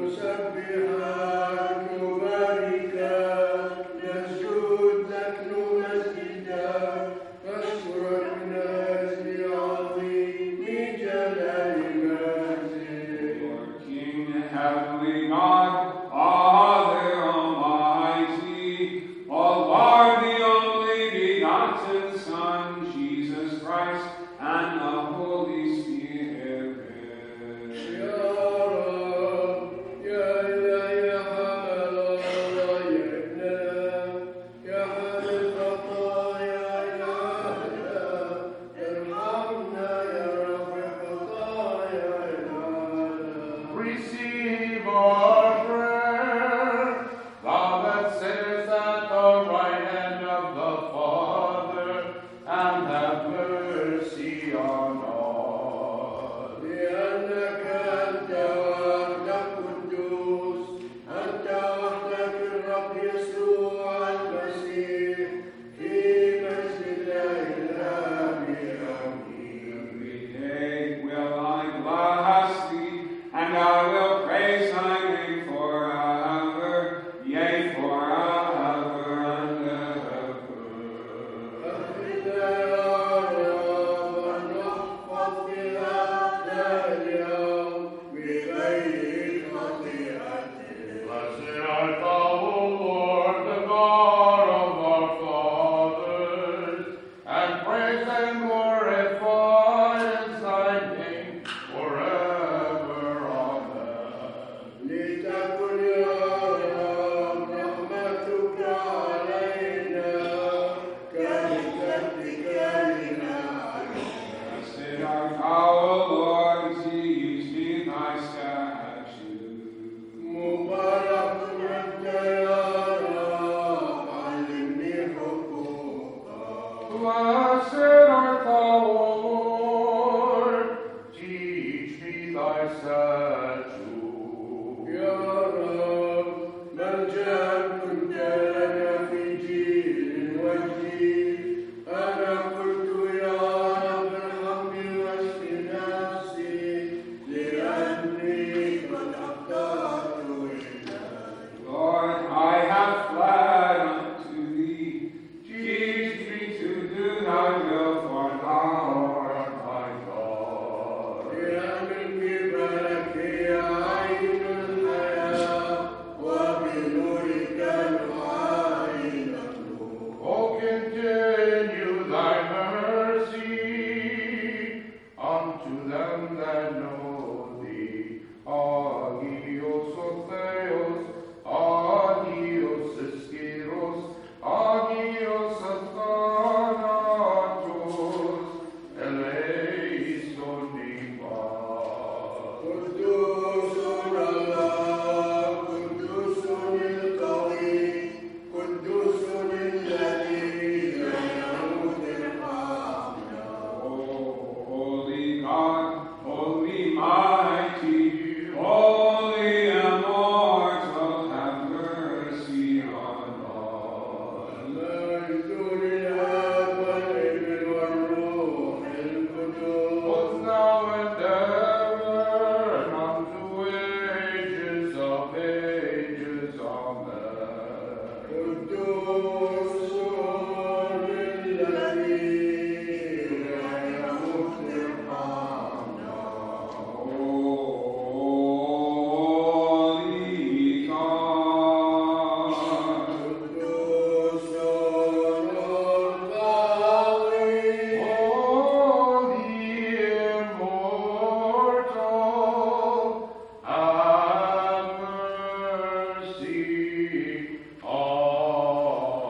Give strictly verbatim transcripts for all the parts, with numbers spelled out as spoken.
all.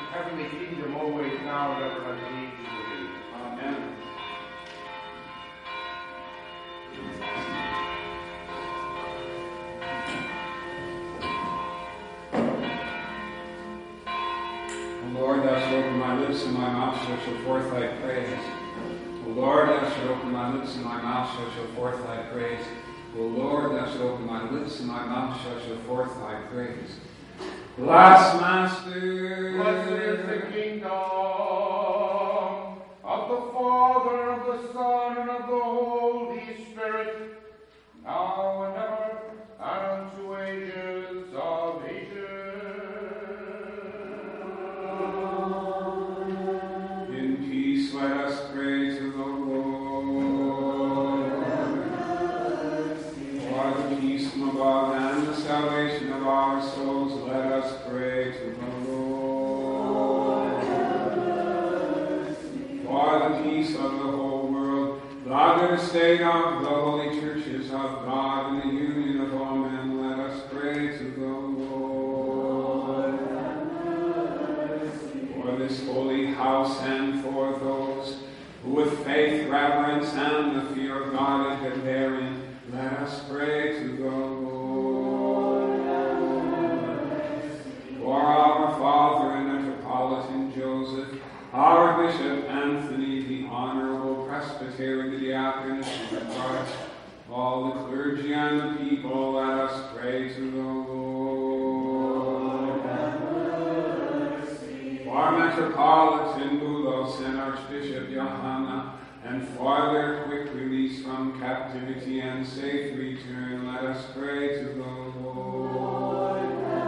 heavenly kingdom, always, now, and ever, unto the ages of ages. Amen. O Lord, thou shalt open my lips, and my mouth shall show forth thy praise. O Lord, thou shalt open my lips, and my mouth shall show forth thy praise. O Lord, thou shalt open my lips, and my mouth shall show forth thy praise. Bless Master. Blessed is the kingdom of the Father, and of the Son, and of the Holy Spirit, now and ever, and unto ages of ages. In peace let us pray to the Lord. For the peace from above and the salvation of our souls, let us pray to the Lord. For the peace of the whole world, the good state of the holy churches of God, and the union of all men, let us pray to the Lord. For this holy house, and for those who with faith, reverence, and the fear of God live therein, let us pray to the Lord. For our Father and Metropolitan Joseph, our Bishop Anthony, the Honorable Presbytery, the Diaconate, and Christ, all the clergy and the people, let us pray to the Lord. For Metropolitan Boulos and Archbishop Johanna, and for their quick release from captivity and safe return, let us pray to the Lord.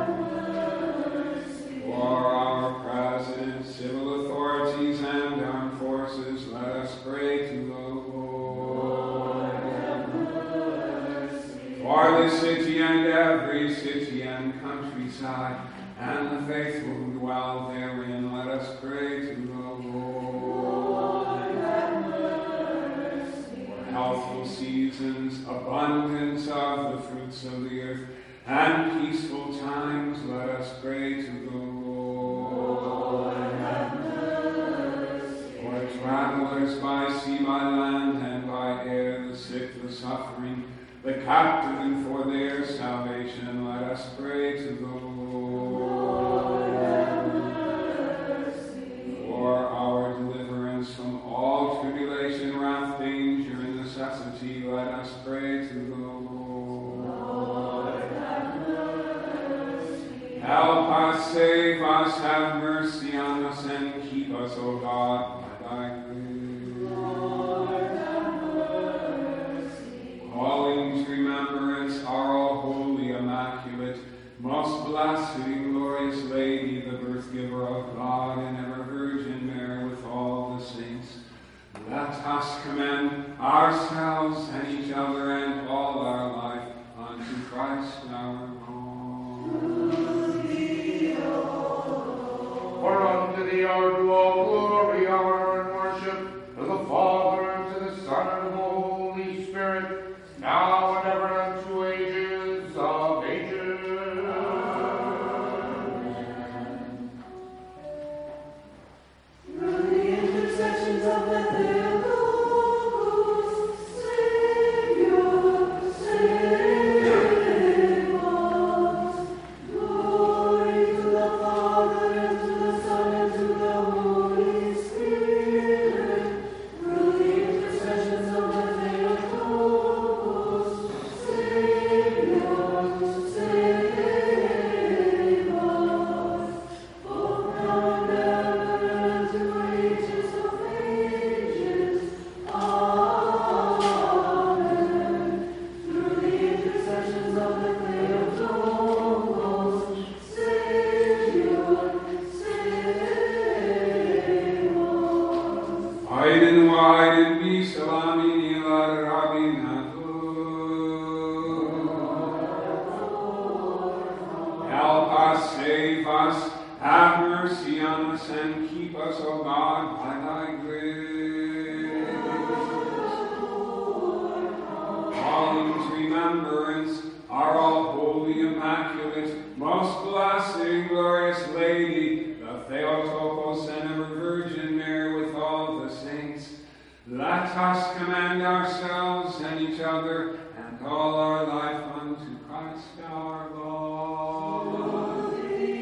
For our president, civil authorities, and armed forces, let us pray to the Lord. For the city and every city and countryside, and the faithful who dwell therein, let us pray to the Lord. For healthful seasons, abundance of the fruits of the earth, and peaceful times, let us pray to the Lord. For travelers by sea, by land, and by air, the sick, the suffering, the captive, and for their salvation, let us pray to the Lord. For our deliverance from all tribulation, wrath, danger, and necessity, let us pray to the Lord. Help us, save us, have mercy on us, and keep us, O God, by thy grace. Lord, have mercy. Calling to remembrance our all holy, immaculate, most blessed and glorious Lady, the birth giver of God, and ever Virgin Mary, with all the saints, let us commend ourselves and each other and all our life unto Christ our Lord. For unto thee are due all glory, honor, and worship, to the Father, and to the Son, and to the Holy Spirit, now and ever, unto ages of ages. Through the intercessions of the Theotokos, Savior, save us. Glory to the Father, and to the Son, and to the Holy Spirit. Through the intercessions of the Theotokos, Savior, save us. Both now and ever, and to ages of ages. Amen. Through the intercessions of the Theotokos, Savior, save us. Wide and wide and be salamini la rabinato. Help us, save us, have mercy on us, and keep us, O God, by thy grace. Calling to remembrance our all holy, immaculate, most blessed and glorious Lady, the Theotokos and ever Virgin Mary with all the saints, let us commend ourselves and each other and all our life unto Christ our Lord.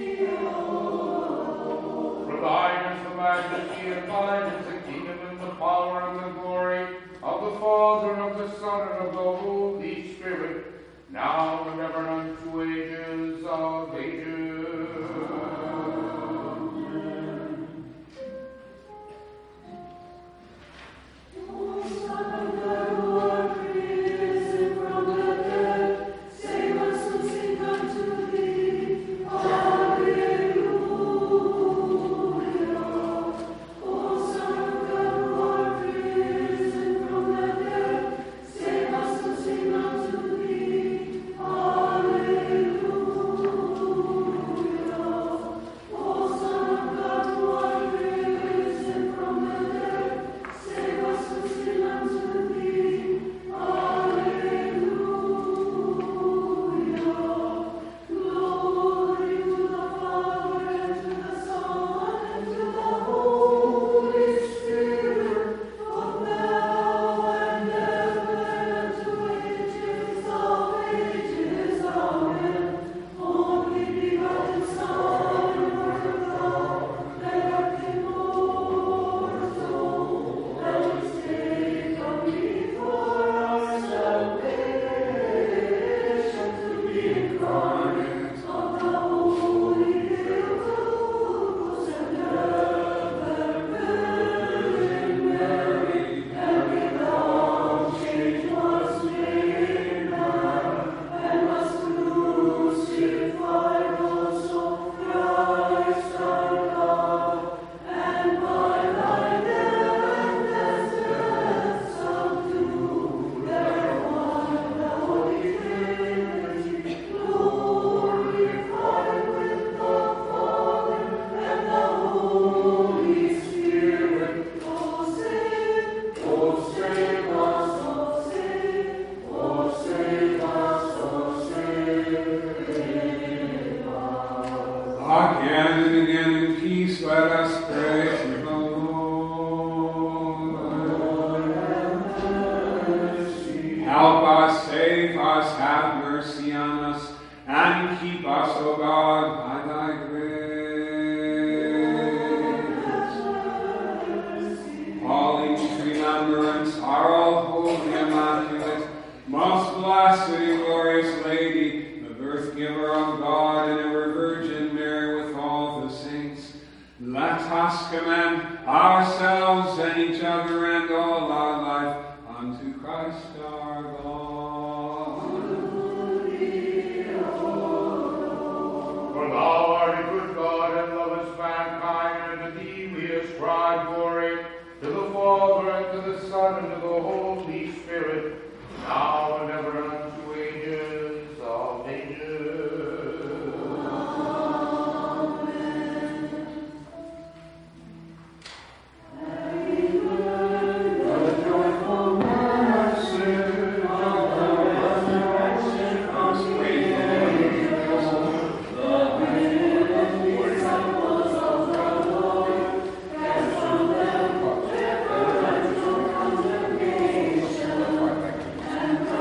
For thine is the majesty, and thine is the kingdom, and the power, and the glory of the Father, and of the Son, and of the Holy Spirit, now and ever, and unto ages of ages. Again and again in peace let us pray to the Lord. Help us, save us, have mercy on us, and keep us, O God, by thy grace. Calling to remembrance our all holy, immaculate, most blessed and glorious Lady, the birth giver of God and ever Virgin Mary with all the saints, let us commend ourselves and each other and all our life unto Christ our God. For thou art a good God, and lovest mankind, and to thee we ascribe glory, to the Father, and to the Son, and to the Holy Spirit, now and ever, and unto ages of ages. And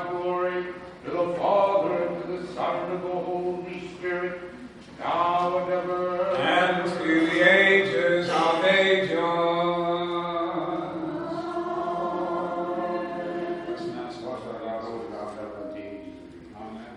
have glory, to the Father, and to the Son, and to the Holy Spirit, now and ever. And to the ages of ages. Amen.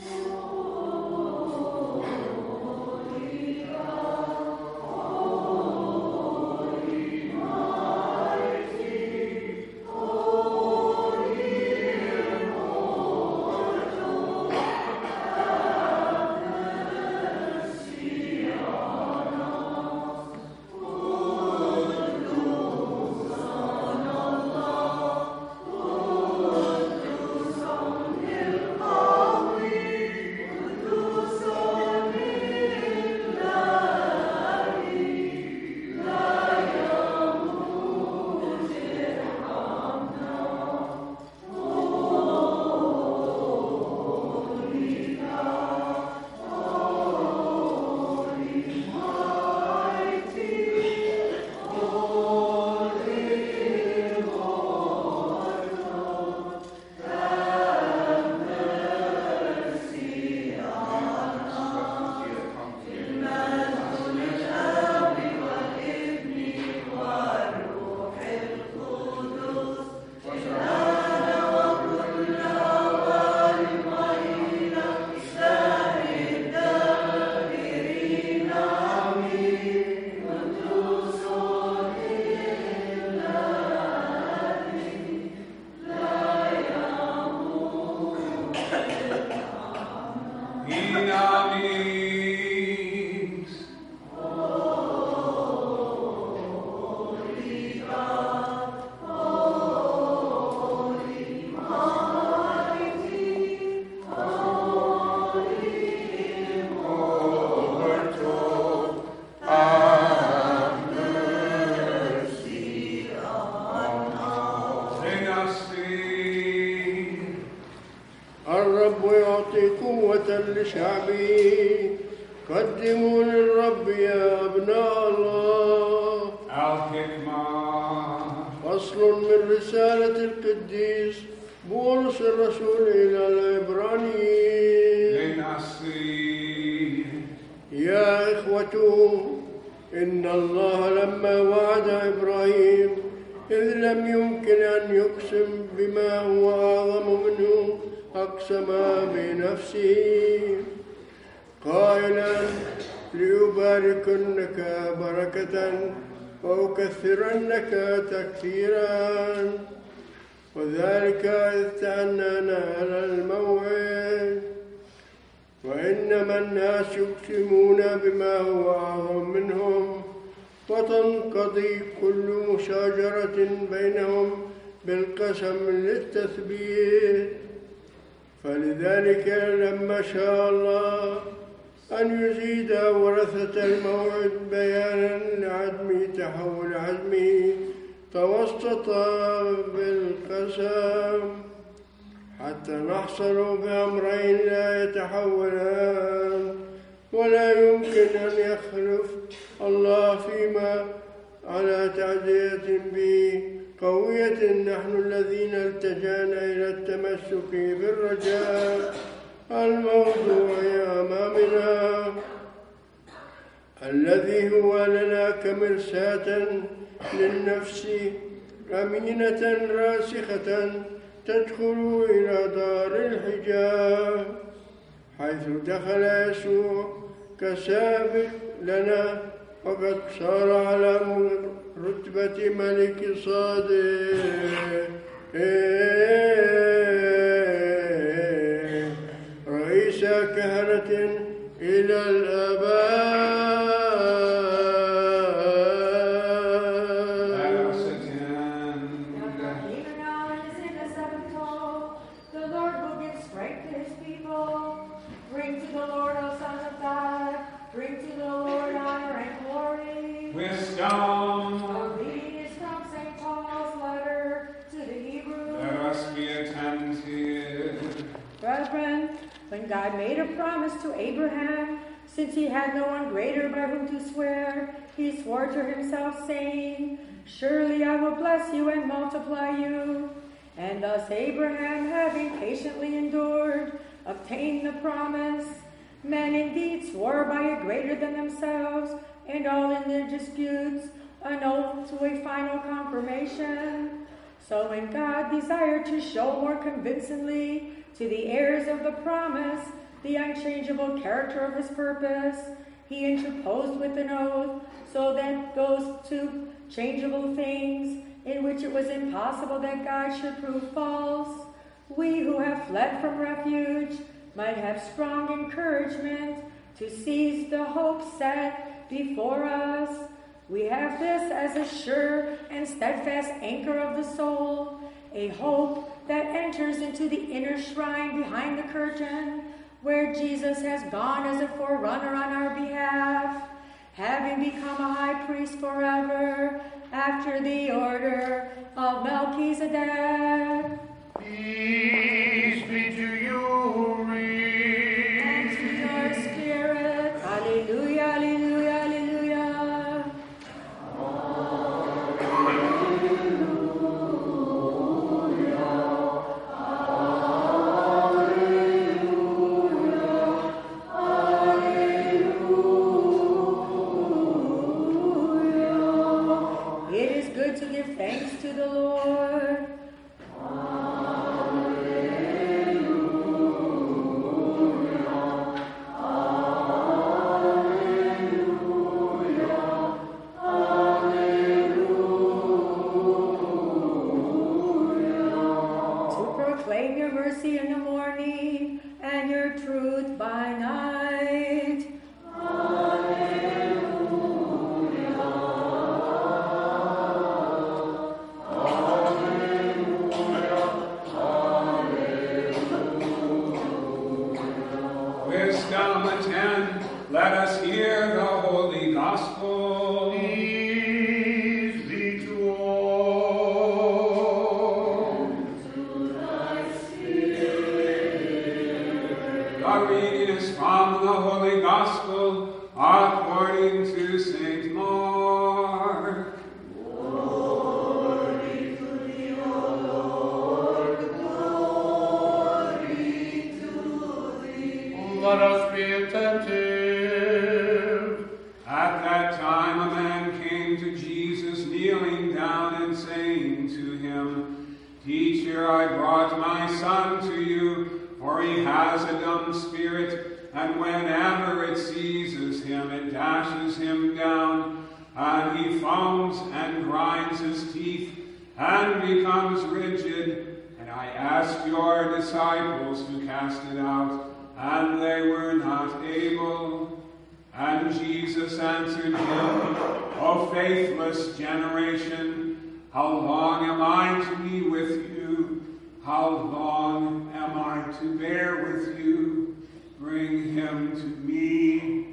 الرب يعطي قوة لشعبه. قدموا للرب يا أبناء الله. الحكمة. فصل من رسالة القديس بولس الرسول إلى العبرانيين. لنصير. يا إخوة، إن الله لما وعد إبراهيم إذ لم يمكن أن يقسم بما هو أعظم منه أقسم بنفسه قائلا ليباركنك بركة وأكثرنك تكثيرا، وذلك إذ تأننا على الموعد. وإنما الناس يقسمون بما هو أعظم منهم، وتنقضي كل مشاجرة بينهم بالقسم للتثبيت. فلذلك لما شاء الله أن يزيد ورثة الموعد بيانا لعدم تحول عزمه توسط بالقسم، حتى نحصل بأمرين لا يتحولان ولا يمكن أن يخلف الله فيما على تعزية به قوية نحن الذين التجأنا إلى التمسك بالرجاء الموضوع أمامنا، الذي هو لنا كمرساة للنفس أمينة راسخة تدخل إلى دار الحجاب، حيث دخل يسوع كسابق لنا وقد صار على رتبة ملك صادق رئيس كهنة إلى الآباء. The Lord will give strength to his people. Bring to the Lord, O sons of God. Bring to the Lord honor and glory. Wisdom. A reading is from Saint Paul's letter to the Hebrews. Let us be attentive. Brethren, when God made a promise to Abraham, since he had no one greater by whom to swear, he swore to himself, saying, "Surely I will bless you and multiply you." And thus Abraham, having patiently endured, obtained the promise. Men indeed swore by a greater than themselves, and all in their disputes, an oath to a final confirmation. So when God desired to show more convincingly to the heirs of the promise the unchangeable character of his purpose, he interposed with an oath, so that those two changeable things in which it was impossible that God should prove false, we who have fled from refuge might have strong encouragement to seize the hope set before us. We have this as a sure and steadfast anchor of the soul, a hope that enters into the inner shrine behind the curtain, where Jesus has gone as a forerunner on our behalf, having become a high priest forever, after the order of Melchizedek. Peace be to you who read. And to your spirit. Alleluia, alleluia, alleluia. It is good to give thanks to the Lord. To proclaim your mercy in the morning and your truth by night. Wisdom attend, let us hear the holy gospel. Peace be to all. The reading is from the Holy Gospel according to Saint Mark. Let us be attentive. At that time a man came to Jesus, kneeling down and saying to him, Teacher, I brought my son to you, for he has a dumb spirit, and whenever it seizes him, it dashes him down, and he foams and grinds his teeth, and becomes rigid. And I asked your disciples to cast it out, and they were not able. And Jesus answered him, O faithless generation, how long am I to be with you? How long am I to bear with you? Bring him to me.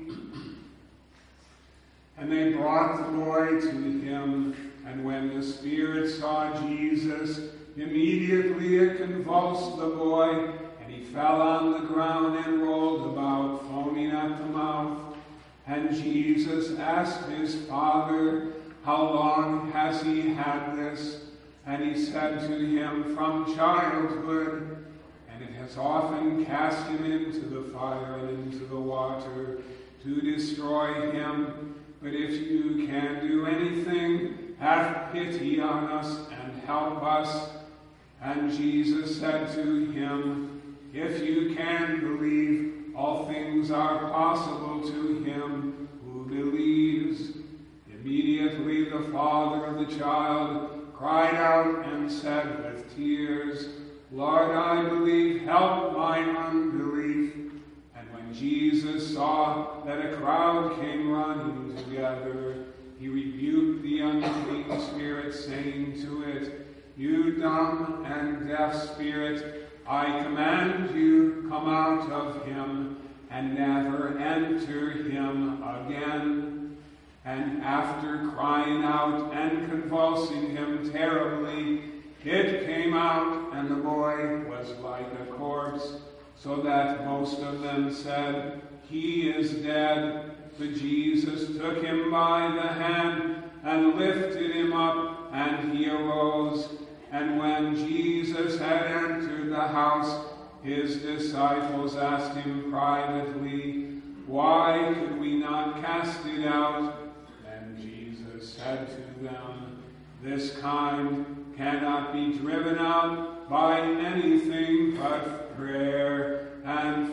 And they brought the boy to him, and when the spirit saw Jesus, immediately it convulsed the boy, and he fell on the ground and rolled about, foaming at the mouth. And Jesus asked his father, How long has he had this? And he said to him, From childhood. And it has often cast him into the fire and into the water to destroy him. But if you can do anything, have pity on us and help us. And Jesus said to him, If you can believe, all things are possible to him who believes. Immediately the father of the child cried out and said with tears, Lord, I believe, help my unbelief. And when Jesus saw that a crowd came running together, he rebuked the unclean spirit, saying to it, You dumb and deaf spirit, I command you, come out of him, and never enter him again. And after crying out and convulsing him terribly, it came out, and the boy was like a corpse, so that most of them said, He is dead. But Jesus took him by the hand and lifted him up, and he arose. And when Jesus had entered the house, his disciples asked him privately, "Why could we not cast it out?" And Jesus said to them, "This kind cannot be driven out by anything but prayer and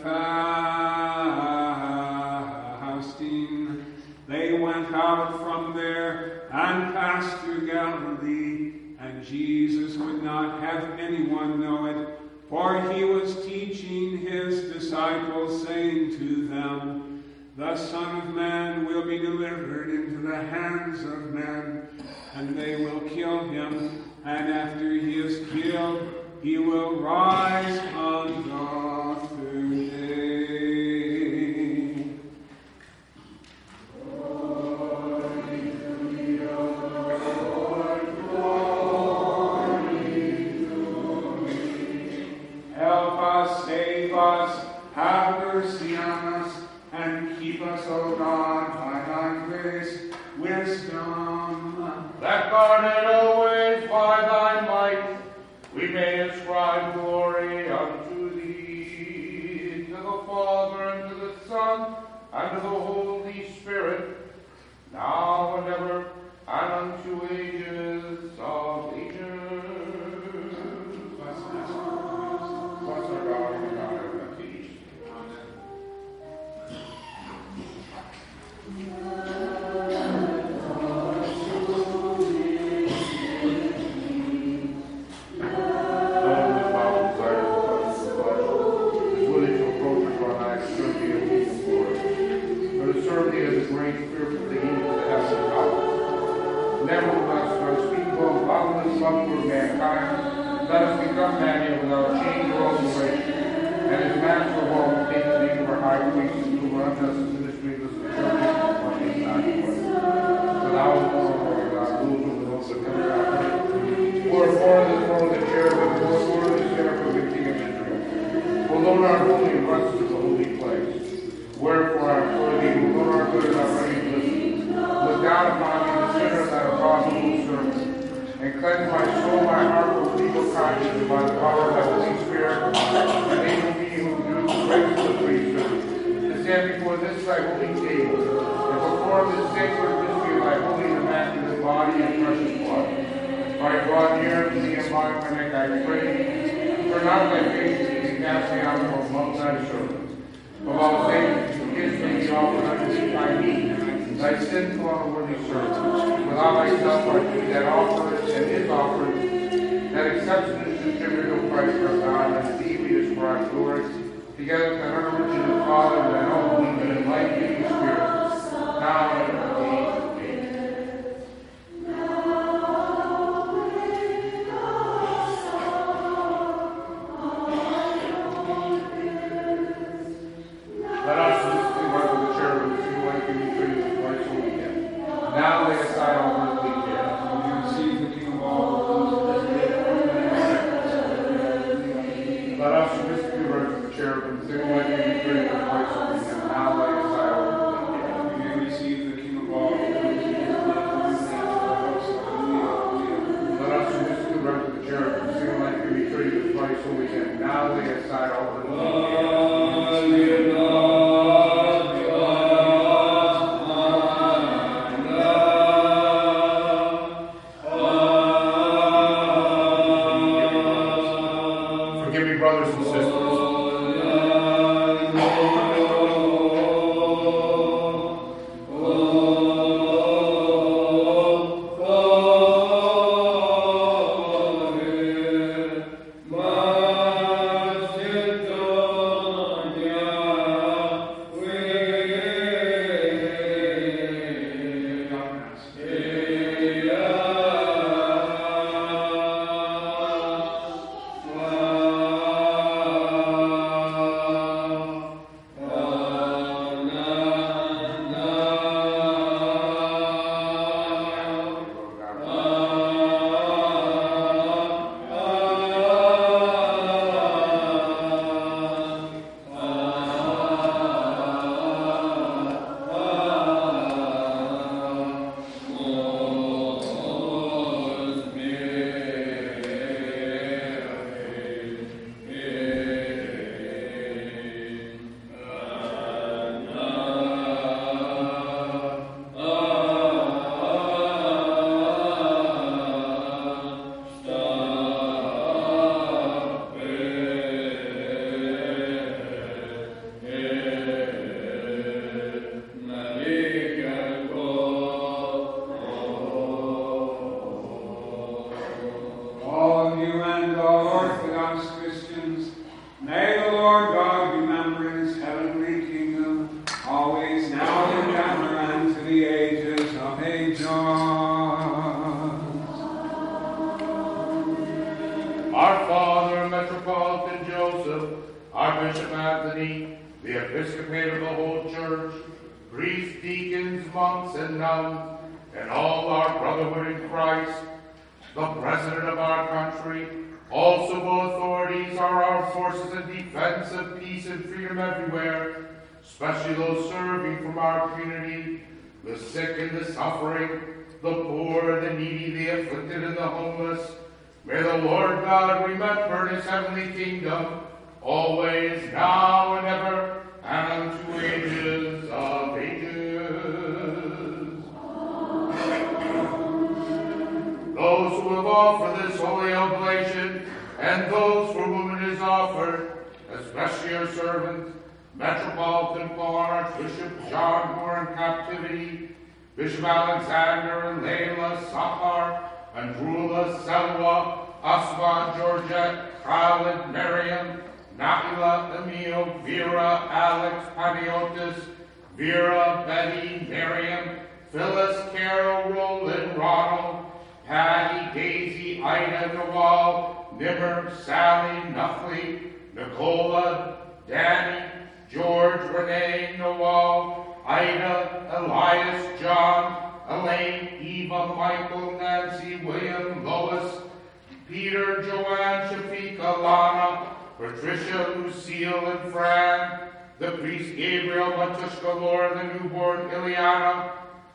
fasting." They went out from there and passed through Galilee, and Jesus would not have anyone know it, for he was teaching his disciples, saying to them, "The Son of Man will be delivered into the hands of men, and they will kill him, and after he is killed, he will rise on the third day." Help us, save us, have mercy on us, and keep us, O God, by thy grace, wisdom. That guarded always by thy might, we may ascribe glory unto thee, to the Father, and to the Son, and to the Holy Spirit, now and ever, and unto ages of ages. Bless our God and God of peace. Nevertheless, our speak both boundless love for mankind, let us become many without change or alteration, and his master of all, take the name of our high priest, who runs us in the ministry of the church, and sacrifice. For thou, O Lord God, rules over those that come down. Wherefore, the throne of the cherubim, the Lord of the seraphim, the King of Israel. O Lord, our holy, and runs to the holy place. Wherefore, I implore thee, O Lord, our good, and our ready to listen. Look down upon me, the sinner of thy apostle servant, and cleanse my soul, my heart, with legal conscience, by the power of thy Holy Spirit, enable me who do grace to the priesthood, to stand before this thy holy table, and perform this sacred mystery of thy holy and immaculate body and precious blood. If I draw near to thee and bind my neck, I pray, turn out thy face and cast me out from among thy servants. Of all things, forgive me the offer unto thee thy need, thy sinful and unworthy servant. Without myself I do that offer and his offering, that accepts and is distributed of Christ our God, and thee we ascribe glory, together with the Hermitage of the Father, and thy own believing and life giving Spirit, now and ever. Now lay aside all earthly cares. You receive the King of all. Let us submit to the words of the cherubim, sing like we pray for Christ holy name. Now lay aside all earthly cares. You may receive the King of all. Let us submit to the words of the cherubim, sing like we pray for Christ holy name. Now lay aside all earthly cares. Brothers and sisters. Anthony, the episcopate of the whole church, priests, deacons, monks, and nuns, and all our brotherhood in Christ, the president of our country, all civil authorities, our armed forces in defense of peace and freedom everywhere, especially those serving from our community, the sick and the suffering, the poor, the needy, the afflicted, and the homeless. May the Lord God remember his heavenly kingdom, always, now, and ever, and unto ages of ages. Those who have offered this holy oblation, and those for whom it is offered, especially your servants, Metropolitan Paul, Archbishop John, who are in captivity, Bishop Alexander and Layla, Sahar, Andrula, Selwa, Asma, Georgette, Khalid, Miriam, Nahila, Emil, Vera, Alex, Paniotis, Vera, Betty, Miriam, Phyllis, Carol, Roland, Ronald, Patty, Daisy, Ida, Nawal, Nimmer, Sally, Nuffley, Nicola, Danny, George, Renee, Nawal, Ida, Elias, John, Elaine, Eva, Michael, Nancy, William, Lois, Peter, Joanne, Shafika, Lana, Patricia, Lucille, and Fran, the priest Gabriel, Matushka, Laura, the newborn Ileana,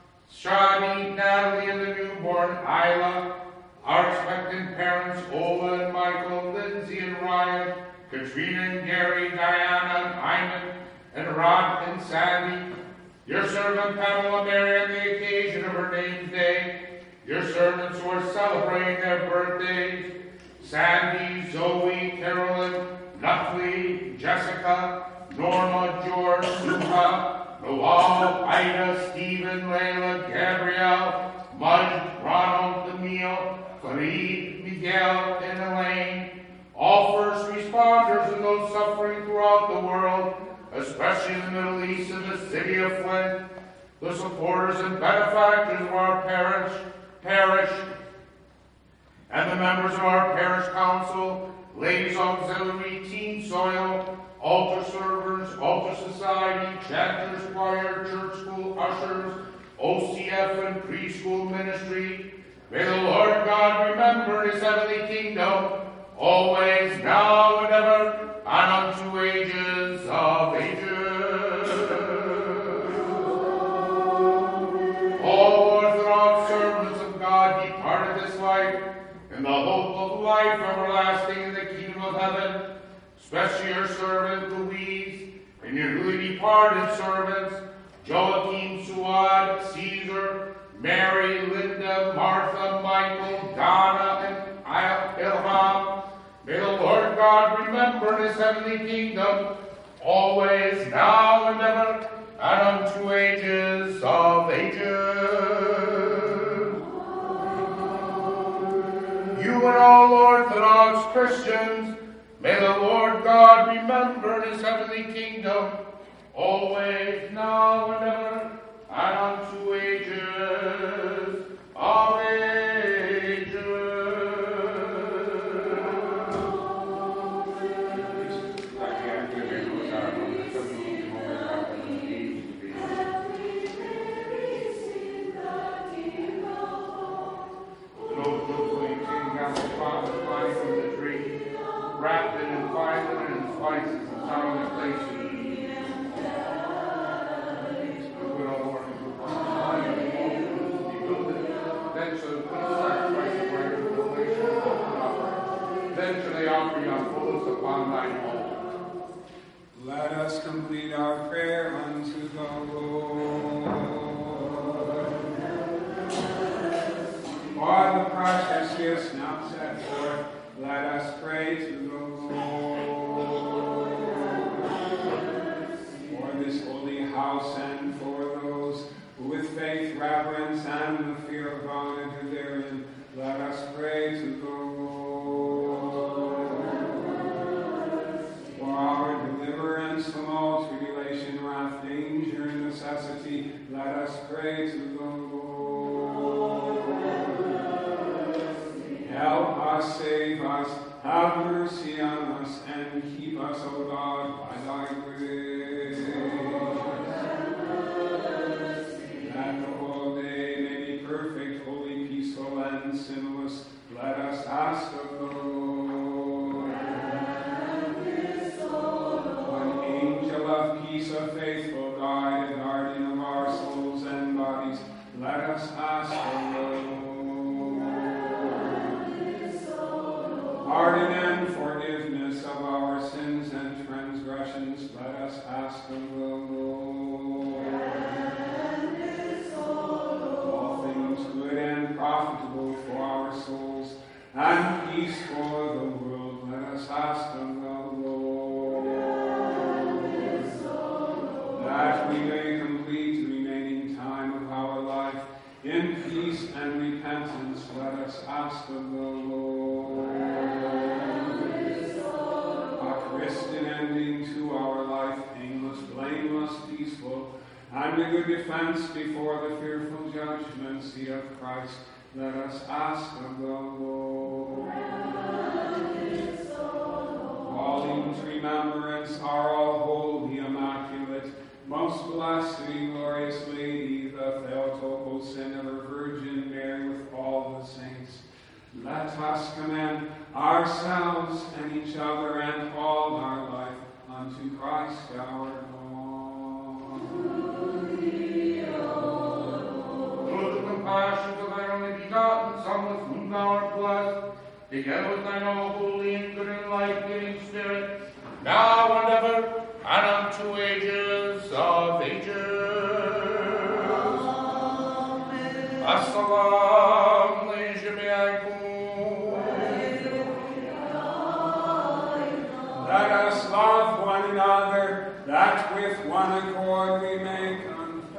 Shani, Natalie, and the newborn Isla, our expectant parents Ola and Michael, Lindsay and Ryan, Katrina and Gary, Diana and Hyman, and Rod and Sandy, your servant Pamela Mary on the occasion of her name's day, your servants who are celebrating their birthdays, Sandy, Zoe, Carolyn, Nutley, Jessica, Norma, George, Luca, Noel, Ida, Stephen, Layla, Gabrielle, Mudge, Ronald, Emil, Farid, Miguel, and Elaine, all first responders and those suffering throughout the world, especially in the Middle East and the city of Flint, the supporters and benefactors of our parish, parish, and the members of our parish council, ladies auxiliary, teen soil, altar servers, altar society, chanters, choir, church school, ushers, O C F, and preschool ministry. May the Lord God remember his heavenly kingdom, always, now, and ever, and unto ages of ages. All Orthodox servants of God departed this life in the hope of life everlasting in the kingdom of heaven, especially your servant Louise, and your newly departed servants, Joachim, Suad, Caesar, Mary, Linda, Martha, Michael, Donna, and Ilham. May the Lord God remember his heavenly kingdom, always, now, and ever, and unto ages of ages. You and all Orthodox Christians, may the Lord God remember his heavenly kingdom, always, now, and ever, and unto ages of ages. Wrapped it in fine linen and spices and sounding places. Good old Lord, then shall the sacrifice of prayer to the relation of offering. Then shall they offer you on fullness upon thine altar. Let us complete our prayer unto the Lord. For the precious gifts now set forth, let us pray to the Lord. For this holy house and for those who with faith, reverence, and the fear of God enter therein, let us pray to the Lord. For our deliverance from all tribulation, wrath, danger, and necessity, let us pray to the Lord. Help us, save us, have mercy on us, and keep us, O God, by thy peace, a faithful guide, and guardian of our souls and bodies, let us ask the Lord. Pardon and forgiveness of our sins and transgressions, let us ask of the Lord. All things good and profitable for our souls, and peace for the world, let us ask of the Lord. That we may complete the remaining time of our life in peace and repentance, let us ask of the Lord. A Christian ending to our life, painless, blameless, peaceful, and a good defense before the fearful judgment seat of Christ, let us ask of the Lord. Calling to remembrance our all-holy, immaculate, most blessed, glorious Lady, the Theotokos and ever Virgin Mary, with all the saints, let us commend ourselves and each other and all our life unto Christ our Lord. Through the compassions of thy only begotten Son, with whom thou art blessed, together with thine all holy and good and life-giving Spirit, now and ever, and unto ages of ages. Amen. Assalam alaikum. Let us love one another, that with one accord we may confess.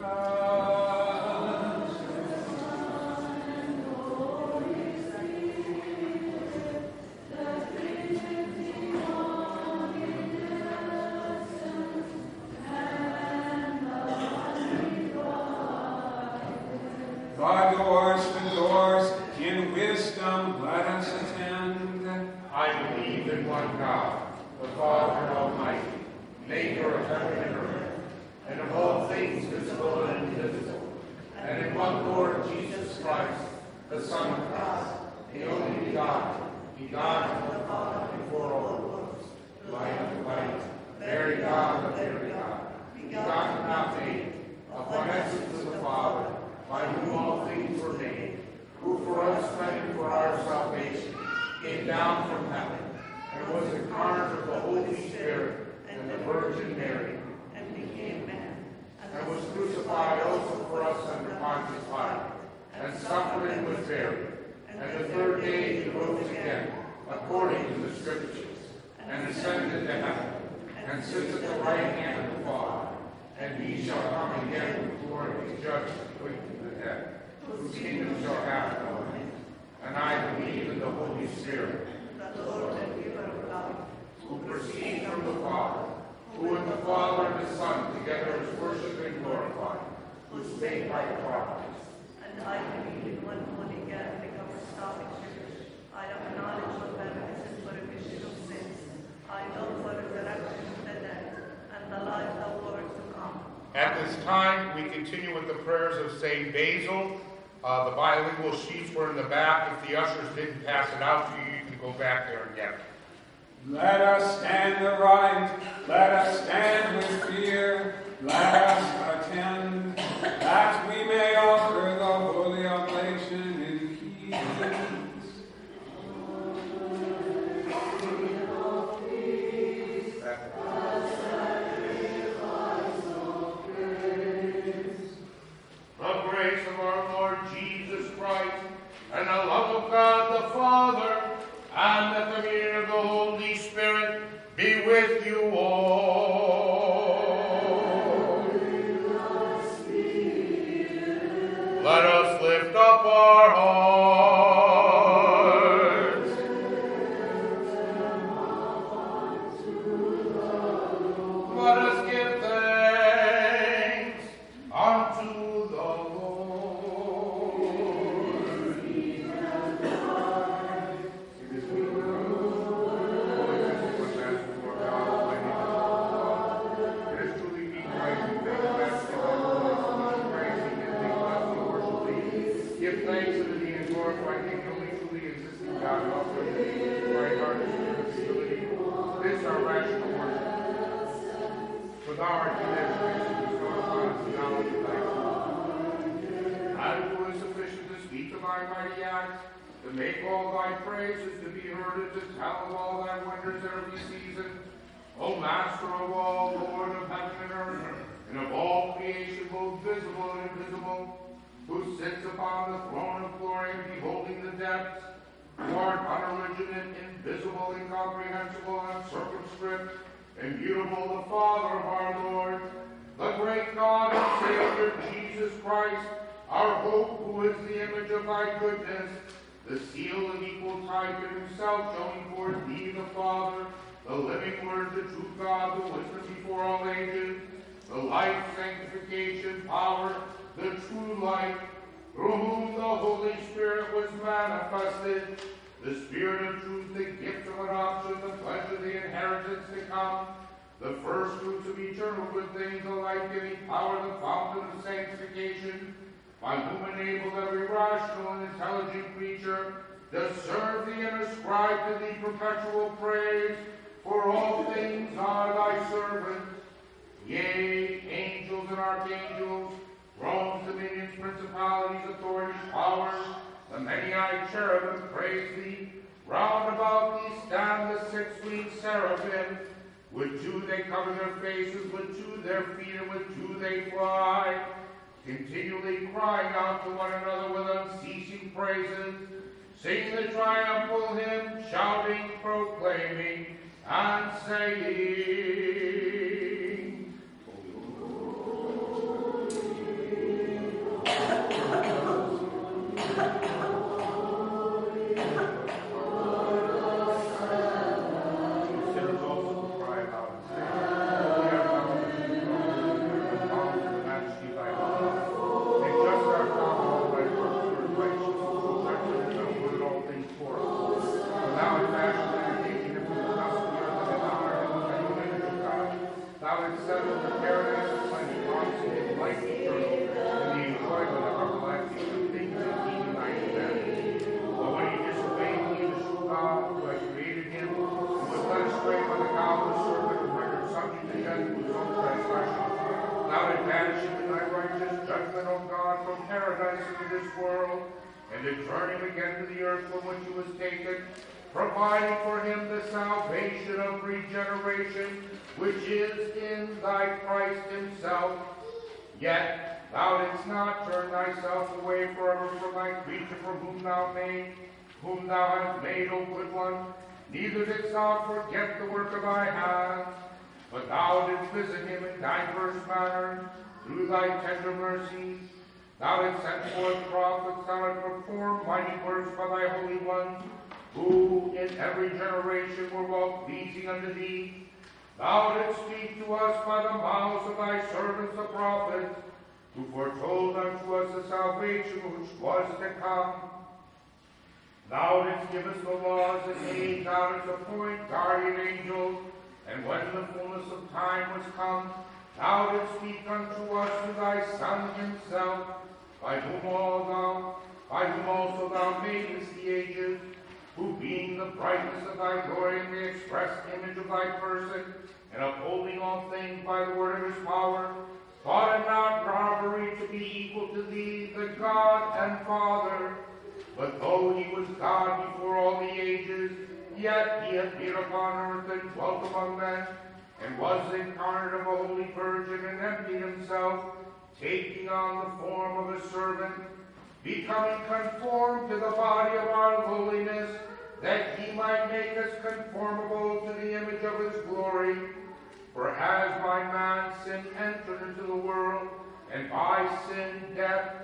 The doors, the doors, in wisdom let us attend. I believe in one God, the Father Almighty, maker of heaven and earth, and of all things visible and invisible, and in one Lord Jesus Christ, the Son of God, the only begotten, begotten of the Father before all worlds, light of light, very God of very God, begotten not made, of one essence of the Father, by whom all things were made, who for us and for our salvation came down from heaven, and was incarnate of the Holy Spirit and the Virgin Mary, and became man, and was crucified also for us under Pontius Pilate, and suffered and was buried, and the third day he rose again, according to the Scriptures, and ascended to heaven, and sits at the right hand of the Father, and he shall come again with glory to judge the quick and the dead, whose kingdom shall have no end. And I believe in the Holy Spirit, the Lord and giver of life, who proceeds from the Father, who in the Father and the Son together is worshipped and glorified, who spake by the prophets. and I believe in one holy Catholic Apostolic Church. I acknowledge the baptism for remission of sins. I know for resurrection of the dead, and the life of world to come. At this time, we continue with the prayers of Saint Basil. Uh, the bilingual sheets were in the back. If the ushers didn't pass it out to you, you can go back there and get it. Let us stand aright, let us stand with fear, let us attend, that we may offer the holy oblation in peace. The grace of our Lord Jesus Christ, and the love of God the Father, and the communion of the Holy Spirit be with you all. Let us lift up our hearts. Let us give thanks unto the Lord. It is we who it is truly be Christ who makes best of our Lord, praising and make us to worship thee. Give thanks unto thee our connections upon us now and thy and who is sufficient to speak of thy mighty acts, to make all thy praises to be heard, and to tell of all thy wonders every season. O Master of all, Lord of heaven and earth, and of all creation, both visible and invisible, who sits upon the throne of glory, beholding the depths, who art unoriginate, invisible, incomprehensible, uncircumscript, immutable, the Father of our Lord, the great God and Savior, Jesus Christ, our hope, who is the image of thy goodness, the seal of equal type in himself, showing forth thee, the Father, the living Word, the true God, the wisdom before all ages, the life, sanctification, power, the true light, through whom the Holy Spirit was manifested, the Spirit of truth, the gift of adoption, the pledge of the inheritance to come, the first fruits of eternal good things, the life-giving power, the fountain of sanctification, by whom enabled every rational and intelligent creature to serve thee and ascribe to thee perpetual praise, for all things are thy servants. Yea, angels and archangels, thrones, dominions, principalities, authorities, powers, the many-eyed cherubim praise thee. Round about thee stand the six-winged seraphim. With two they cover their faces, with two their feet, and with two they fly, continually crying out to one another with unceasing praises, singing the triumphal hymn, shouting, proclaiming, and saying, providing for him the salvation of regeneration, which is in thy Christ himself. Yet thou didst not turn thyself away forever from thy creature, for whom thou made, whom thou hast made, O good one. Neither didst thou forget the work of thy hands, but thou didst visit him in diverse manners through thy tender mercies. Thou didst send forth prophets, thou didst perform mighty works by thy holy ones, who in every generation were well pleasing unto thee. Thou didst speak to us by the mouths of thy servants the prophets, who foretold unto us the salvation which was to come. Thou didst give us the laws and age, thou didst appoint guardian angels, and when the fullness of time was come, thou didst speak unto us through thy Son himself, by whom all thou, by whom also thou madest the ages, who being the brightness of thy glory and the express image of thy person, and upholding all things by the word of his power, thought it not robbery to be equal to thee, the God and Father. But though he was God before all the ages, yet he appeared upon earth and dwelt among men, and was incarnate of a holy virgin, and emptied himself, taking on the form of a servant, becoming conformed to the body of our lowliness, that he might make us conformable to the image of his glory. For as by man sin entered into the world, and by sin death,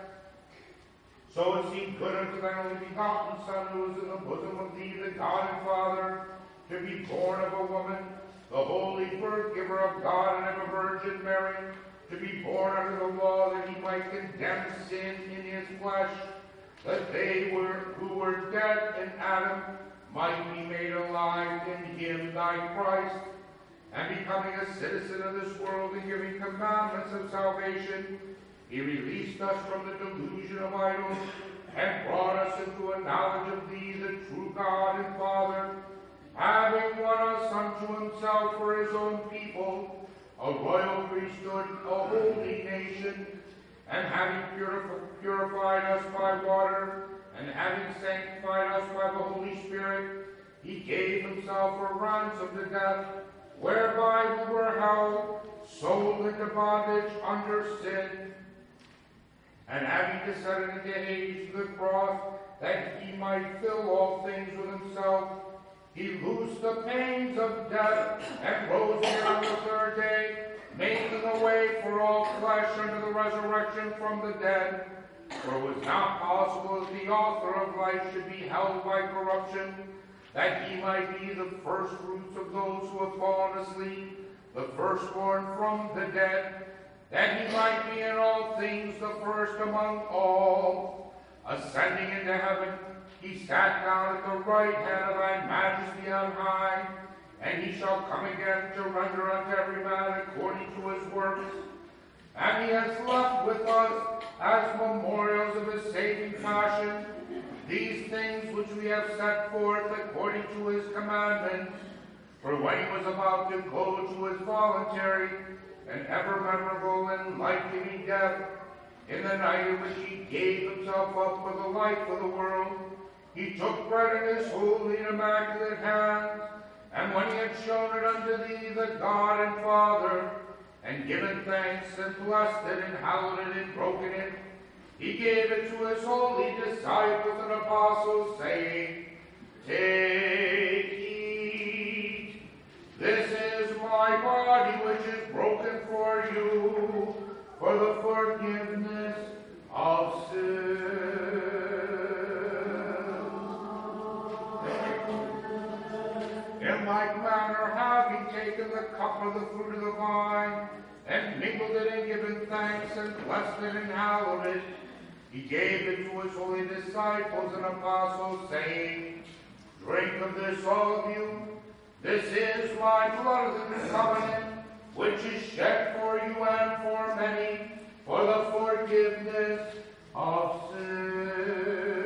so it seemed good unto thine only begotten Son, who is in the bosom of thee, the God and Father, to be born of a woman, the holy birth giver of God and of a Virgin Mary, to be born under the law, that he might condemn sin in his flesh, that they were who were dead in Adam might be made alive in him, thy Christ, and becoming a citizen of this world and giving commandments of salvation, he released us from the delusion of idols and brought us into a knowledge of thee, the true God and Father, having won us unto himself for his own people, a royal priesthood, a holy nation, and having purif- purified us by water, and having sanctified us by the Holy Spirit, he gave himself a ransom to death, whereby we were held, sold into bondage under sin. And having descended into Hades to the cross, that he might fill all things with himself, he loosed the pains of death, and rose again on the third day, making a way for all flesh unto the resurrection from the dead. For it was not possible that the author of life should be held by corruption, that he might be the first fruits of those who have fallen asleep, the firstborn from the dead, that he might be in all things the first among all. Ascending into heaven, he sat down at the right hand of thy majesty on high, and he shall come again to render unto every man according to his works. And he has left with us as memorials of his saving passion these things which we have set forth according to his commandments. For when he was about to go to his voluntary and ever memorable and life-giving death, in the night in which he gave himself up for the life of the world, he took bread in his holy and immaculate hands, and when he had shown it unto thee, the God and Father, and given thanks, and blessed it, and hallowed it, and broken it, he gave it to his holy disciples and apostles, saying, Take, eat, this is my body which is broken for you, for the forgiveness of sins. In like manner, having taken the cup of the fruit of the vine, and mingled it and given thanks, and blessed it and hallowed it, he gave it to his holy disciples and apostles, saying, Drink of this, all of you. This is my blood of the new covenant, which is shed for you and for many, for the forgiveness of sins.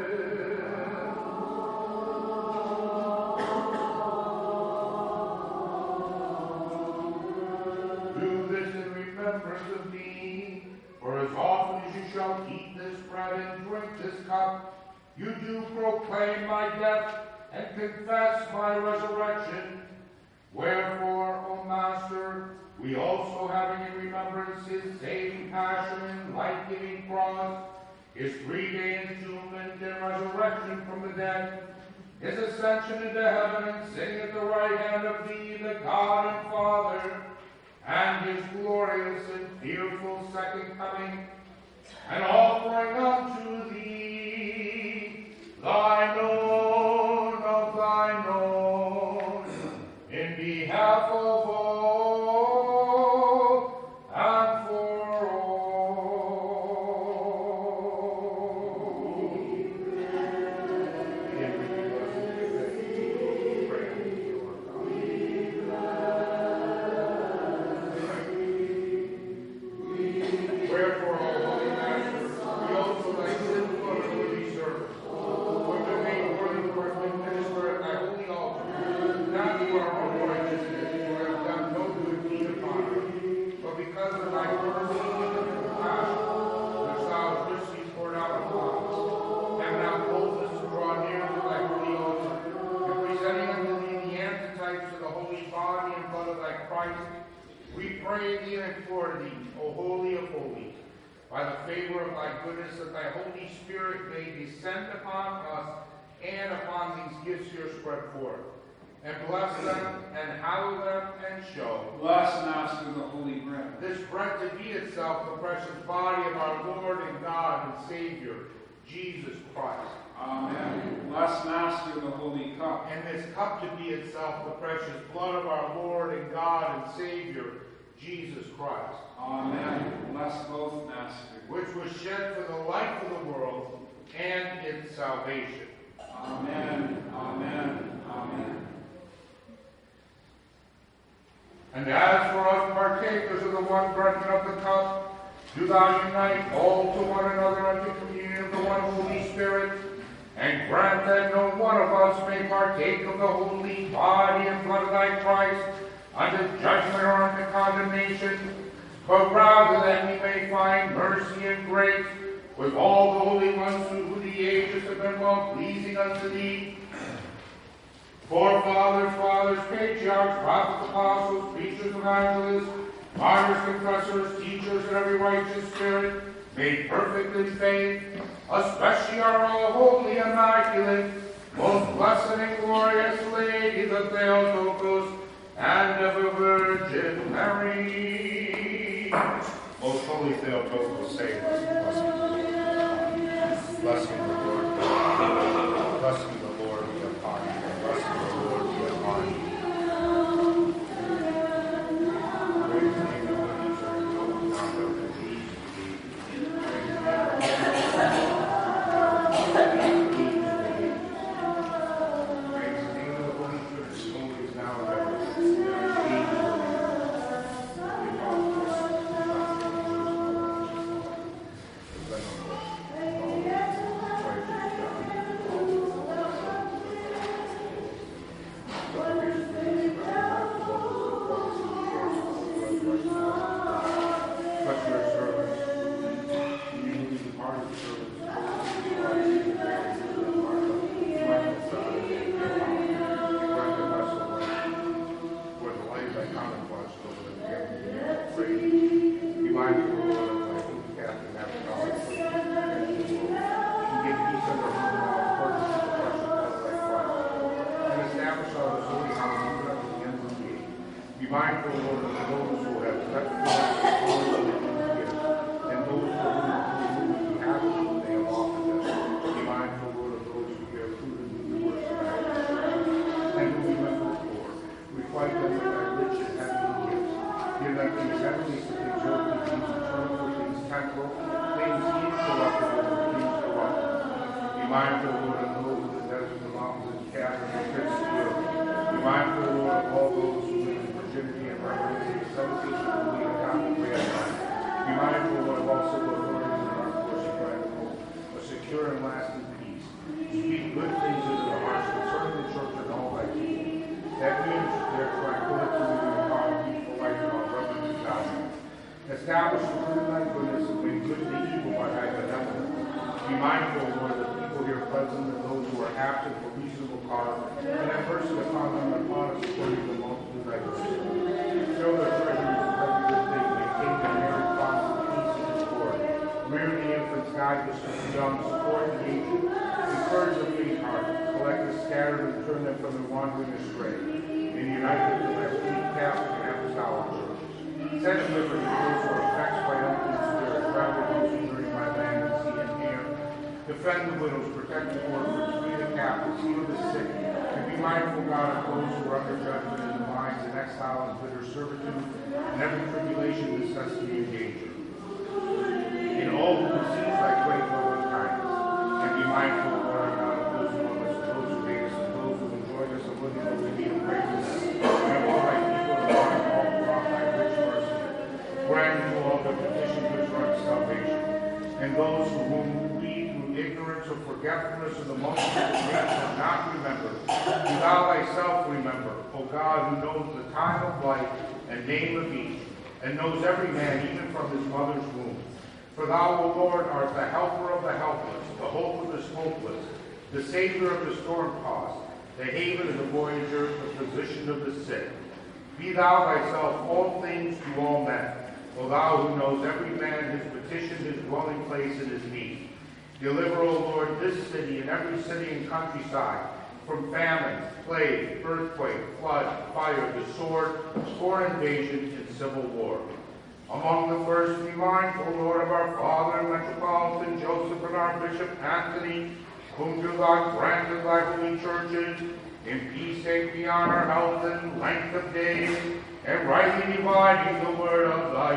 Do this in remembrance of me, for as often as you shall eat this bread and drink this cup, you do proclaim my death and confess my resurrection. Wherefore, O Master, we also, having in remembrance his saving passion and life-giving cross, his three-day entombment and resurrection from the dead, his ascension into heaven, and sitting at the right hand of thee, the God and Father, and his glorious and fearful second coming, and offering unto thee thine own of thine own, in behalf of all and for all. Wherefore, O Holy Master, we also thy sinful and worthy servants, who have been made worthy for us to minister at thy holy altar, not for our own righteousness, who have done no good deed upon us, but because of thy mercy and compassion, which thou hast richly poured out upon us, and now boldness to draw near to thy holy altar, and presenting unto thee the antitypes of the holy body and blood of thy Christ, we pray thee and implore thee, O Holy of Holies, by the favor of thy goodness, that thy Holy Spirit may descend upon us and upon these gifts here spread forth, and bless them, and hallow them, and show Bless, Master, the holy bread. this bread to be itself the precious body of our Lord and God and Savior, Jesus Christ. Amen. Bless, Master, the holy cup. And this cup to be itself the precious blood of our Lord and God and Savior, Jesus Christ. Amen. Bless both, Master. Which was shed for the life of the world and its salvation. Amen. Amen. Amen. And as for us partakers of the one bread and of the cup, do thou unite all to one another unto communion of the one Holy Spirit, and grant that no one of us may partake of the holy body and blood of thy Christ, unto judgment or unto condemnation, condemnation, but rather that we may find mercy and grace with all the holy ones who the ages have been well pleasing unto thee. Forefathers, fathers, patriarchs, prophets, apostles, preachers, evangelists, martyrs, confessors, teachers, and every righteous spirit, made perfect in faith, especially our all holy, immaculate, most blessed and glorious Lady, the Theotokos, and ever Virgin Mary. Most holy Theotokos, save us. Blessing the Lord. Blessing the Lord be upon you. Blessing the Lord be upon you. Praise the name of the Lord, and go down to the knees. Praise the name of the Holy Church, holy is now and ever. Establish the good thy goodness and bring good to evil by thy benevolence. Be mindful, Lord, of the people here present and those who are absent for reasonable cause, and have mercy upon them and upon us according to the multitude of thy mercy. Show their treasuries of every good thing, maintain their marriage bonds of peace and discord. Rear the infants, guide the young, support the aged, encourage the faint-hearted, collect the scattered, and turn them from their wandering astray, and unite them to thy sweet Catholic and Apostolic Church. Set at liberty those who are vexed by unclean spirits, travel those who journey by land and sea and air. Defend the widows, protect the orphans, free the captives, heal the sick, and be mindful, God, of those who are under judgment in the mines and exile and bitter servitude, and every tribulation, necessity, and danger. In all who receive thy great love and kindness, and be mindful, Lord, God, of those who love us, and those who hate us, and those who enjoy us, and living over thee and praise us, and of all thy people, and all and all throughout thy rich mercy. Grant to all the petitions which are unto salvation, and those for whom we, through ignorance or forgetfulness of the multitude of names, have not remembered, do thou thyself remember, O God, who knows the time of life and name of each, and knows every man even from his mother's womb. For thou, O Lord, art the helper of the helpless, the hope of the hopeless, the savior of the storm-tossed, the haven of the voyager, the physician of the sick. Be thou thyself all things to all men, O thou who knows every man his petition, his dwelling place, and his need. Deliver, O Lord, this city and every city and countryside from famine, plague, earthquake, flood, fire, the sword, foreign invasion, and civil war. Among the first, be mindful, Lord, of our Father and Metropolitan Joseph and our Bishop Anthony, whom do thou grant in thy holy churches, in peace, safety, honor, health, and length of days, and rightly dividing the word of thy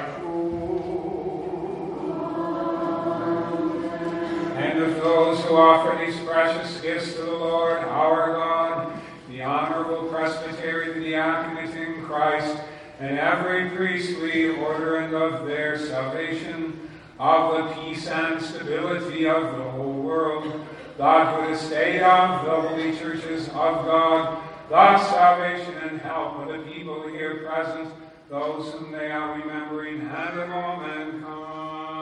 truth. And of those who offer these precious gifts to the Lord our God, the honorable presbytery, the diaconate in Christ, and every priestly order, and of their salvation, of the peace and stability of the whole world, the good estate of the holy churches of God, the salvation and help of the people here present, those whom they are remembering, and of all mankind.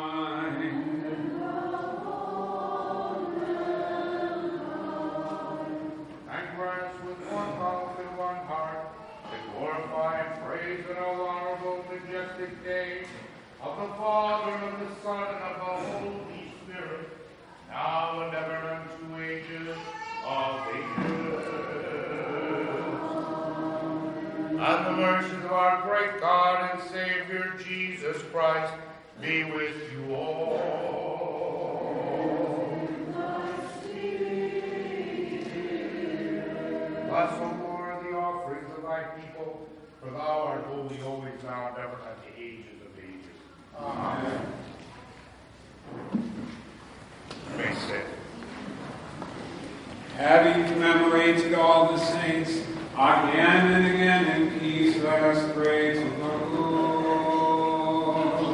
And grant us with one mouth and one heart to glorify and praise in all honorable, majestic name of the Father, and of the Son, and of the Holy Spirit, now and ever unto ages of ages. And the mercies of our great God and Savior Jesus Christ be with you all. Bless, O Lord, the offerings of thy people, for thou art holy, always now and ever unto ages of ages. Amen. You may sit. Having commemorated all the saints, again and again in peace, let us pray to the Lord.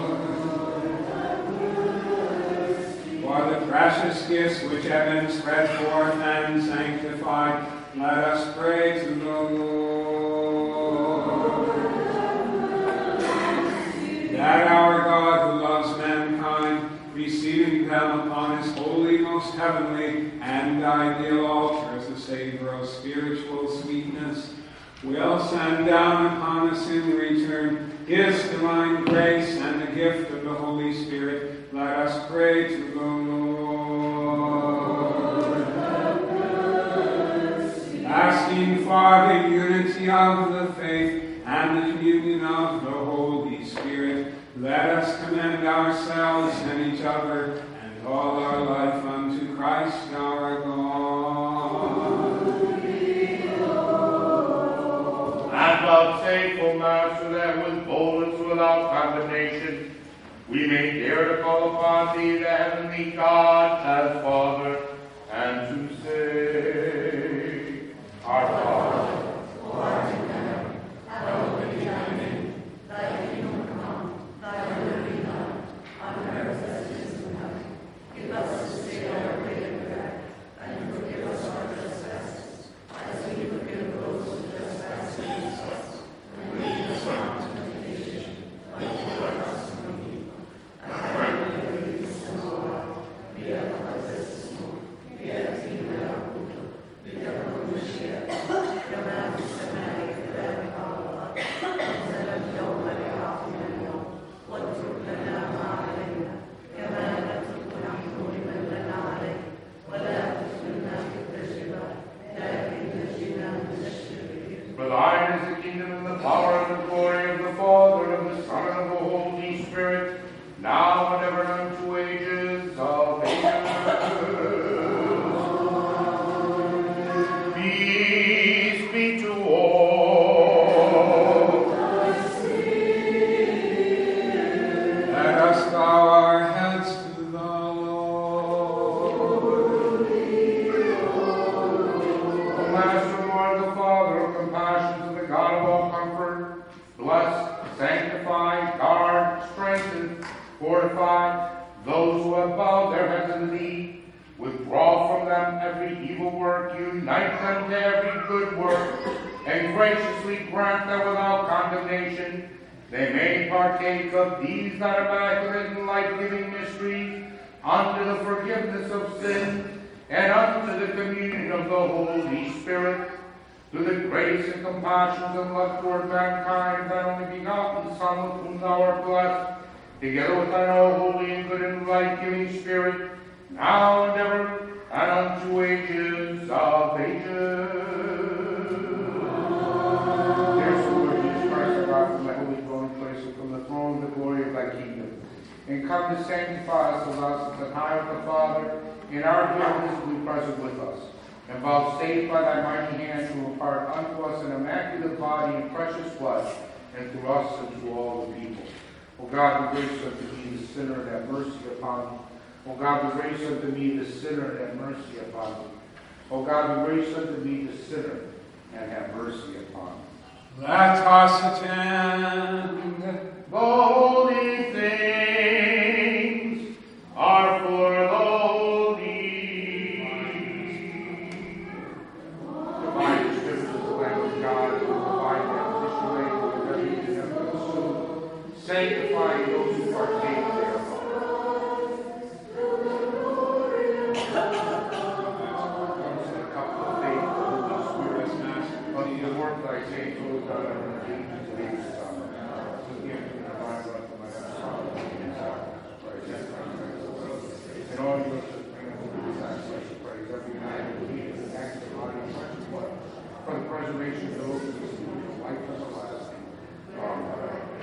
For the precious gifts which have been spread forth and sanctified, let us pray to the Lord. That our God, who loves mankind, receiving them upon his holy, most heavenly, and ideal altar as a savor of spiritual sweetness, will send down upon us in return his divine grace and the gift of the Holy Spirit. Let us pray to the Lord. Asking for the unity of the faith and the communion of the Holy Spirit, let us commend ourselves and each other and all our life unto Christ our God. And vouchsafe, O Master, that with boldness without condemnation we may dare to call upon thee, the heavenly God, as Father, and to say, Our Father, who art in heaven, hallowed be thy name. Thy kingdom come, thy will be done, on earth as it is in heaven. Give us this day our daily bread, and forgive us our trespasses, as we forgive those who trespass against us. And lead us not into temptation, but deliver us from evil. And pray we from the Lord, via the Baptismo, via the Acuto, via the Lucia, chiamati Semai, Veni Paola, Zelebio, Maria, Figlio, Quattro Lenama, Elena, chiamata Tucunacuri, Lenare, Valera, Tunaki, Peshiva, Dagi, Peshiva, Peshiva. For thine is the kingdom and the power and the glory of the Father, and of the Son, and of the Holy Spirit, now and ever unto ages of ages. Peace be to all. Let us bow our heads to the Lord. O Master, Lord, the Father of compassion, and the God of all comfort, bless, sanctify, guard, strengthen, fortify those who have bowed their heads unto thee. Withdraw from them every evil work, unite them to every good work, and graciously grant that without condemnation they may partake of these that immaculate and life-giving mysteries, unto the forgiveness of sin, and unto the communion of the Holy Spirit, through the grace and compassions and love toward mankind, thy only begotten Son, with whom thou art blessed, together with thine all holy and good and life-giving Spirit, now and ever, and unto ages of ages. Dear Lord Jesus Christ, God, from the holy dwelling place, and from the throne of the glory of thy kingdom, and come to sanctify us, O thou, at the time of the Father, in our good visibly present with us, and vouchsafe by thy mighty hand to impart unto us an immaculate body and precious blood, and through us and to all the people. O God, who grace unto me, the sinner, and have mercy upon me. O God, who grace unto me, the sinner, and have mercy upon me. O God, who grace unto me, the sinner, and have mercy upon me. Let us attend. The holy things are for the holy. Divine Scriptures, the Lamb of God, who provide them, issue with everything of the sanctifying those who partake thereof. Comes the cup of faith, the Holy Spirit, but the work thy saints, O God, ever and ages of ages. Amen. The gift and the divine breath of my Father, and all you that bring us to the sacrifice of praise, every night and week, and thanks to God and flesh and blood, for the preservation of those who receive life everlasting. Amen.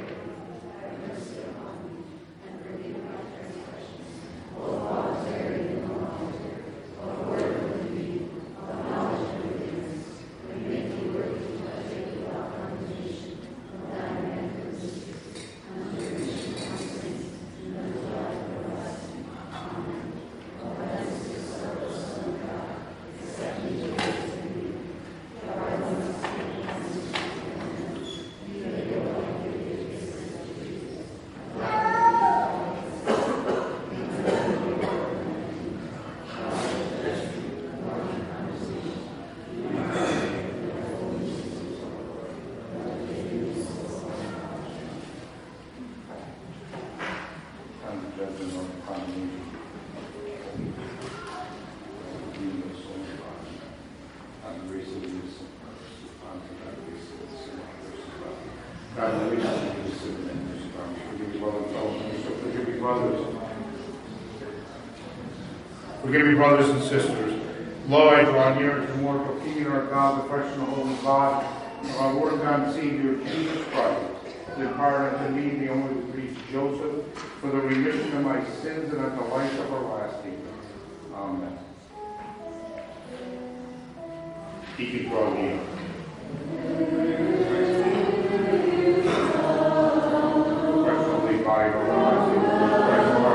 Forgive me, brothers and sisters. Lo, I draw near to the mortal King, our God, the fresh and the holy God, of our Lord God and Savior, Jesus Christ, did pardon unto me, the only priest Joseph, for the remission of my sins and unto life everlasting. Amen. He can draw near. Fresh holy body, O God, Christ, our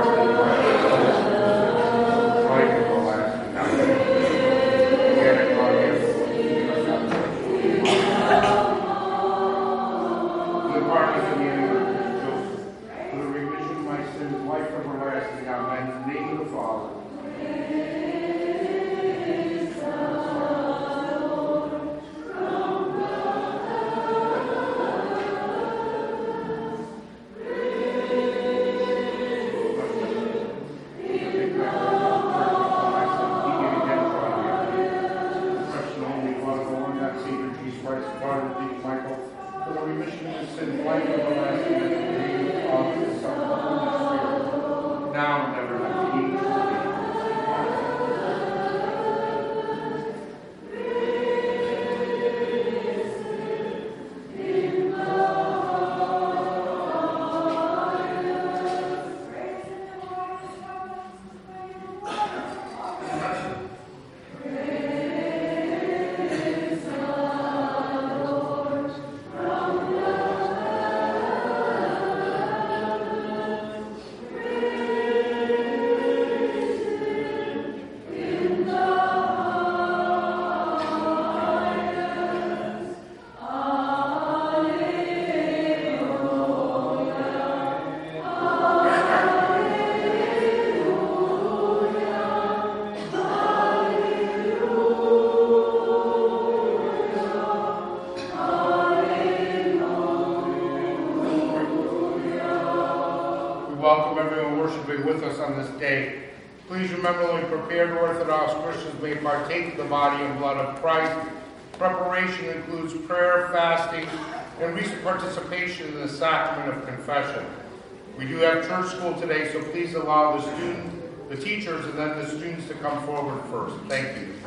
may partake of the body and blood of Christ. Preparation includes prayer, fasting, and recent participation in the sacrament of confession. We do have church school today, so please allow the students, the teachers, and then the students to come forward first. Thank you.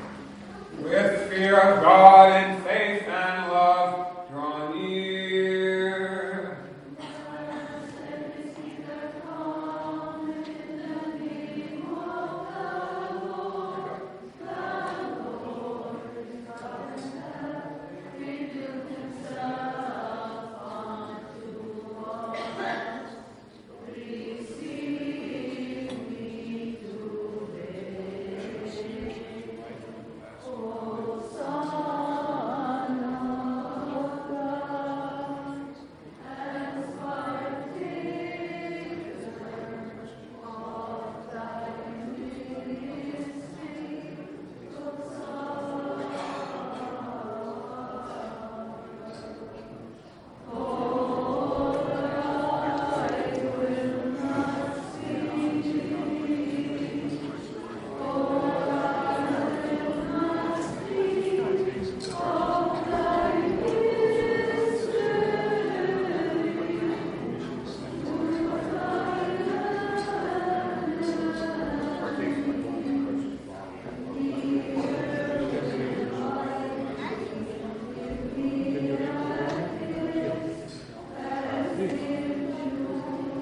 With fear of God and faith and love, draw near. Hosanna.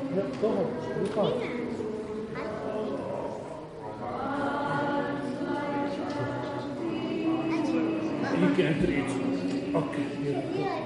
Go ahead. Be fine. You can enter it. Okay. Beautiful.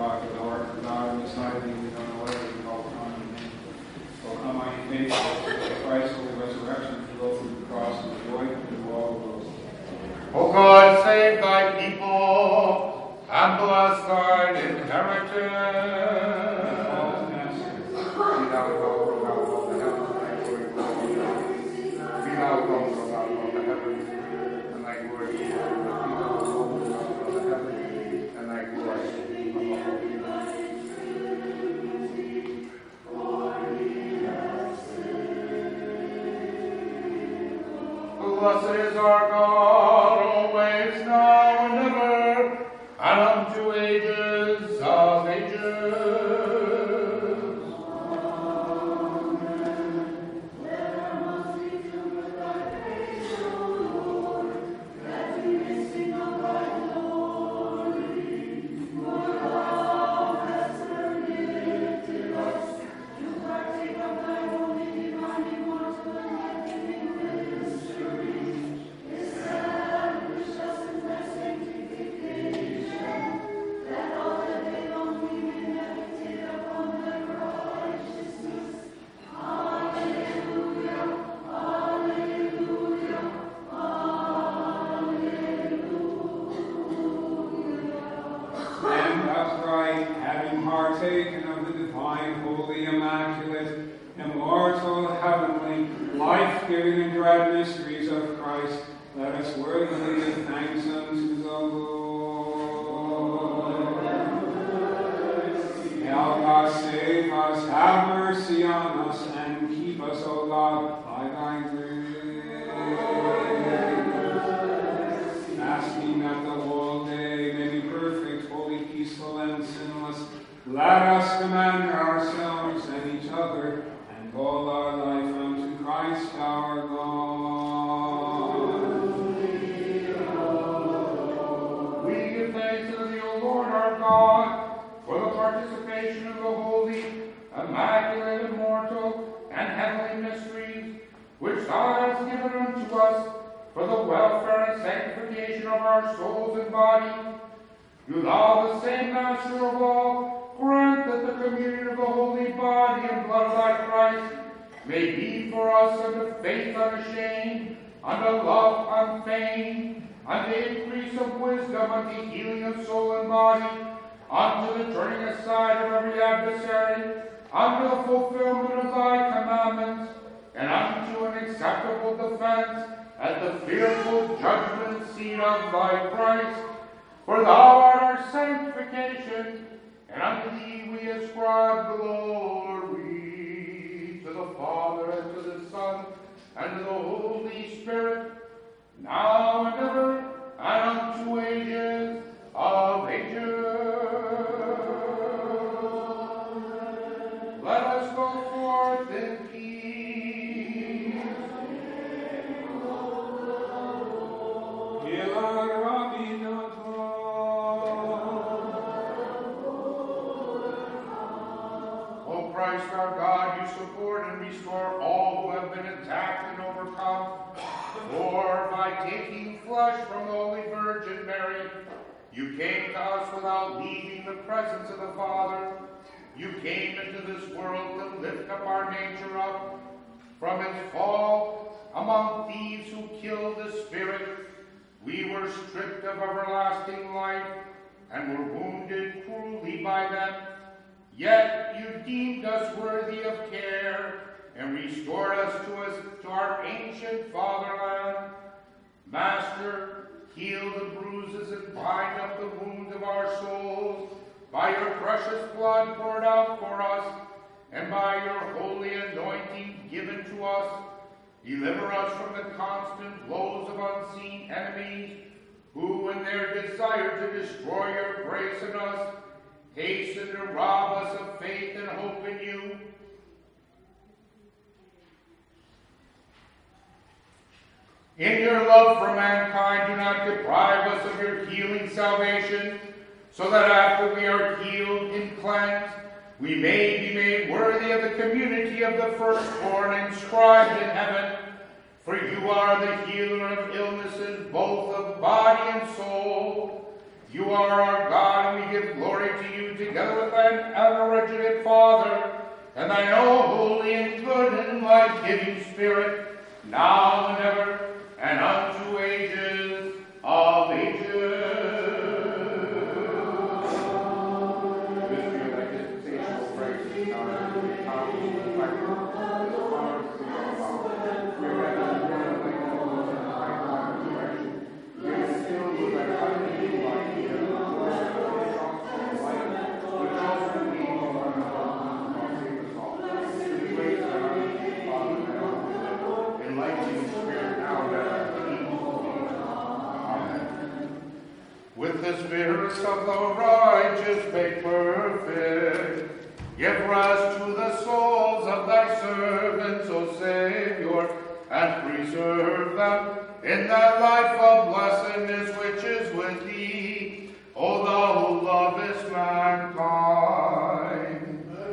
God, the Lord, God, beside thee, we don't know whether we call upon your name. O come, I faithful, to Christ's holy resurrection, to go through the cross and joy to all the world. O God, save thy people, and bless thine inheritance. Be thou exalted, O God, above the heavens, and thy glory above the earth. Be thou exalted, O God, above the heavens, and thy glory above the earth. Be thou exalted, O God, above the heavens, and thy glory above the earth. Blessed is our God, always, now, and ever, and unto ages of ages. Partaken of the divine, holy, immaculate, immortal, heavenly, life-giving and dread mysteries of Christ, let us worthily give thanks unto the Lord. May our God save us, have mercy on us, and keep us, O God, by thy grace. Asking that the whole day may be perfect, holy, peaceful, and sinless, let us commend ourselves and each other and all our life unto Christ our God. We give thanks to thee, O Lord our God, for the participation of the holy, immaculate, immortal, and heavenly mysteries, which thou hast given unto us for the welfare and sanctification of our souls and body. Do thou, the same Master of all, grant that the communion of the holy body and blood of thy Christ may be for us unto faith unashamed, unto love unfeigned, unto increase of wisdom, unto healing of soul and body, unto the turning aside of every adversary, unto the fulfillment of thy commandments, and unto an acceptable defense at the fearful judgment seat of thy Christ. For thou art our sanctification, and unto thee we ascribe glory, to the Father, and to the Son, and to the Holy Spirit, now and ever, and unto ages of ages. Let us go forth in peace. Christ our God, you support and restore all who have been attacked and overcome. For by taking flesh from the Holy Virgin Mary, you came to us without leaving the presence of the Father. You came into this world to lift up our nature up from its fall among thieves who killed the Spirit. We were stripped of everlasting life and were wounded cruelly by them. Yet you deemed us worthy of care and restored us to us to our ancient fatherland. Master, heal the bruises and bind up the wounds of our souls by your precious blood poured out for us, and by your holy anointing given to us. Deliver us from the constant blows of unseen enemies, who, in their desire to destroy your grace in us, hasten to rob us of faith and hope in you. In your love for mankind, do not deprive us of your healing salvation, so that after we are healed and cleansed, we may be made worthy of the community of the firstborn inscribed in heaven. For you are the healer of illnesses, both of body and soul. You are our God, and we give glory to you together with thine ever-regenerate Father, and thine own holy and good and life-giving Spirit, now and ever, and unto ages of ages. With the spirits of the righteous make perfect, give rest to the souls of thy servants, O Savior, and preserve them in that life of blessedness which is with thee, O thou who lovest mankind.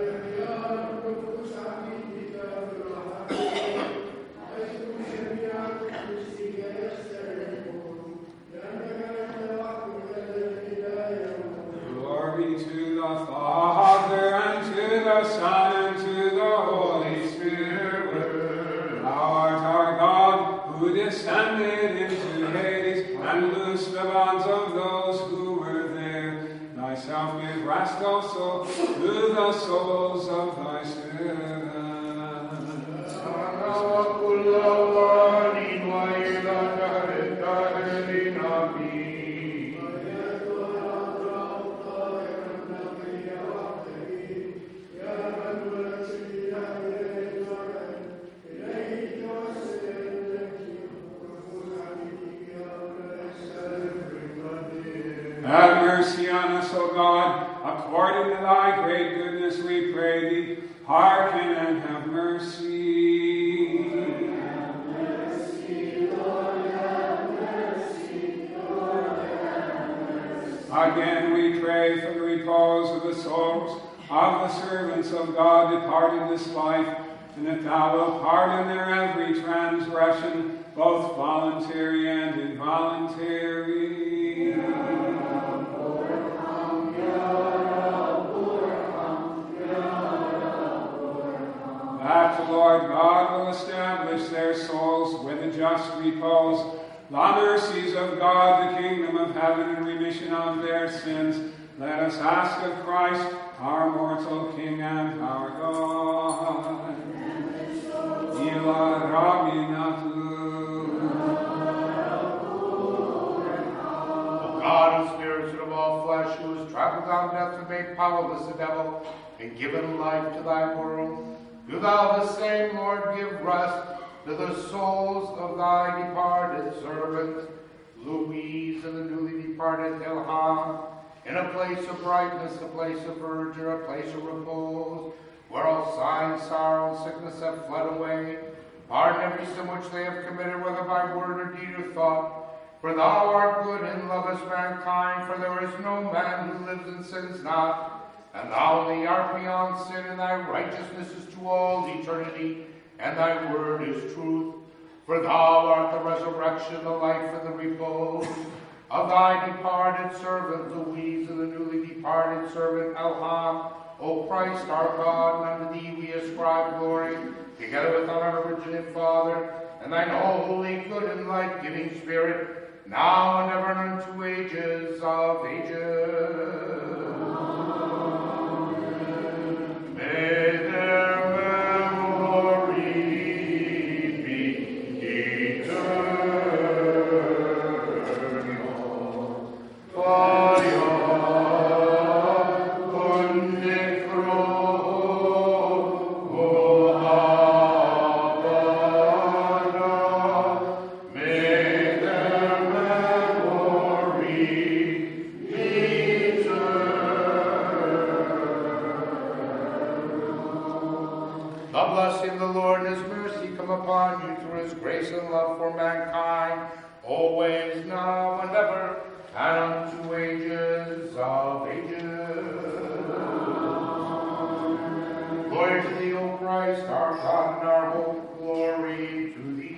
Glory to the Father, and to the Son, and to the Holy Spirit. Thou art our God, who descended into Hades, and loosed the bonds of those who were there. Thyself gave rest also to the souls of thy servants. Have mercy on us, O God, according to thy great goodness, we pray thee. Hearken and have mercy. Have mercy, Lord, have mercy, Lord, have mercy. Again we pray for the repose of the souls of the servants of God departed this life, and that thou wilt pardon their every transgression, both voluntary and involuntary. That the Lord God will establish their souls with a just repose, the mercies of God, the kingdom of heaven, and remission of their sins. Let us ask of Christ, our mortal King and our God. Ila Rabinatu. O God of spirits and of all flesh, who has trampled down death and made powerless the devil, and given life to thy world, do thou the same, Lord, give rest to the souls of thy departed servants, Louise and the newly departed Ilham, in a place of brightness, a place of verdure, a place of repose, where all signs, sorrow, and sickness have fled away. Pardon every sin which they have committed, whether by word or deed or thought. For thou art good and lovest mankind, for there is no man who lives and sins not. And thou only art beyond sin, and thy righteousness is to all eternity, and thy word is truth. For thou art the resurrection, the life, and the repose of thy departed servant Louise, and the newly departed servant Elham. O Christ our God, and unto thee we ascribe glory, together with our originating Father, and thine holy, good, and life-giving Spirit, now and ever, and unto ages of ages. May their memory be eternal. Upon you through his grace and love for mankind, always, now, and ever, and unto ages of ages. Glory to thee, O Christ, our God and our hope. Glory to thee.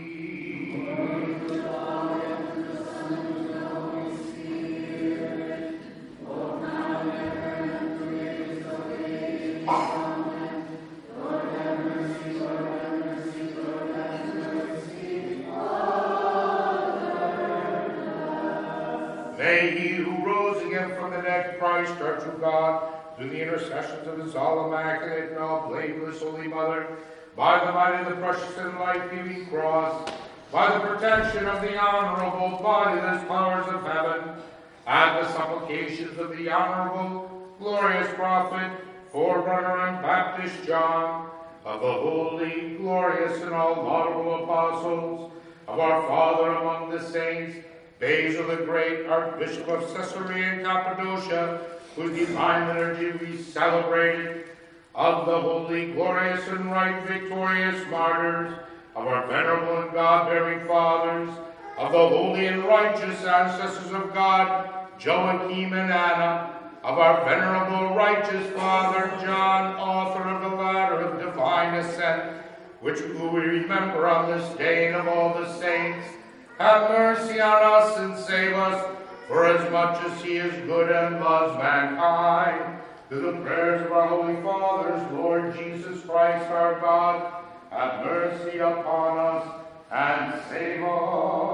May he who rose again from the dead, Christ our true God, through the intercessions of his all immaculate and all blameless Holy Mother, by the might of the precious and life-giving cross, by the protection of the honorable bodiless powers of heaven, and the supplications of the honorable, glorious prophet, forerunner and Baptist John, of the holy, glorious, and all laudable apostles, of our Father among the saints, Basil the Great, Archbishop of Caesarea and Cappadocia, whose divine liturgy we celebrated, of the holy, glorious, and right victorious martyrs, of our venerable and God-bearing fathers, of the holy and righteous ancestors of God, Joachim and Anna, of our venerable righteous father, John, author of the ladder of divine ascent, which we remember on this day, and of all the saints. Have mercy on us and save us, for as much as he is good and loves mankind. Through the prayers of our holy fathers, Lord Jesus Christ our God, have mercy upon us and save us.